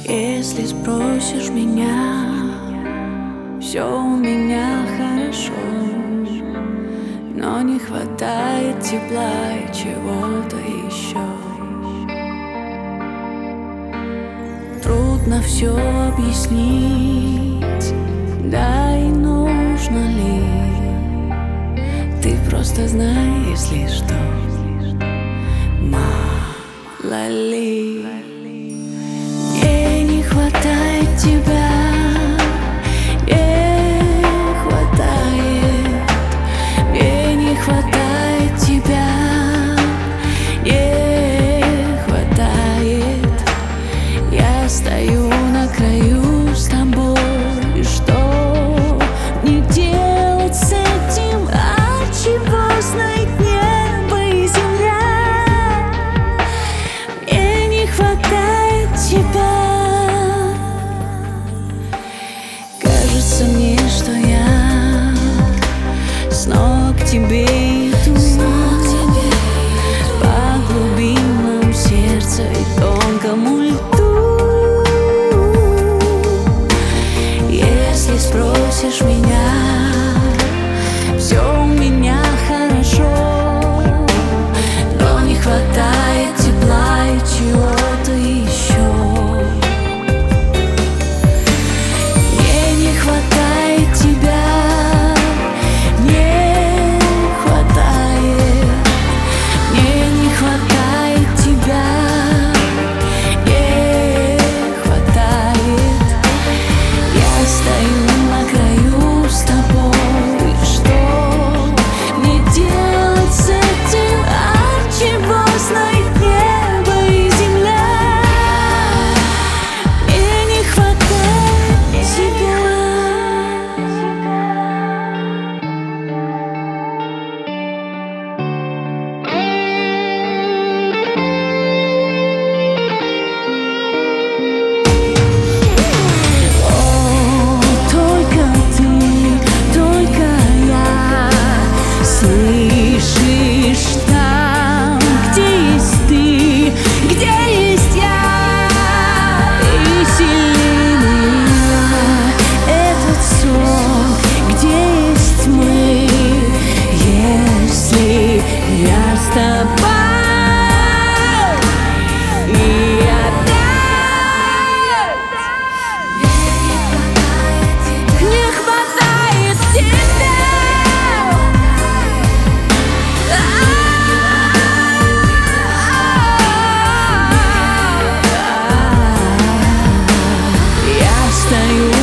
Если спросишь меня, все у меня хорошо, но не хватает тепла и чего-то еще. Трудно все объяснить, да и нужно ли. Ты просто знай, если что, мало ли. Мне не хватает тебя, не хватает. Мне не хватает тебя, не хватает. Я стою на краю с тобой, и что мне делать с этим? От чего знает небо и земля? Мне не хватает тебя. Кажется мне, что я снова к тебе иду, по глубинам сердца и тонкому льду. Если спросишь меня, все у меня хорошо, но не хватает тепла и чего-то еще. Мне не хватает тебя, не хватает. Мне не хватает тебя, не хватает. Я стою на краю с тобой, что мне делать с этим? От чего знает небо и земля? Мне не хватает тебя. О, только ты, только я. Слышишь, там, где есть ты, где есть я, и сильнее меня этот сон, где есть мы, если я с тобой. И опять не хватает тебя. Я стою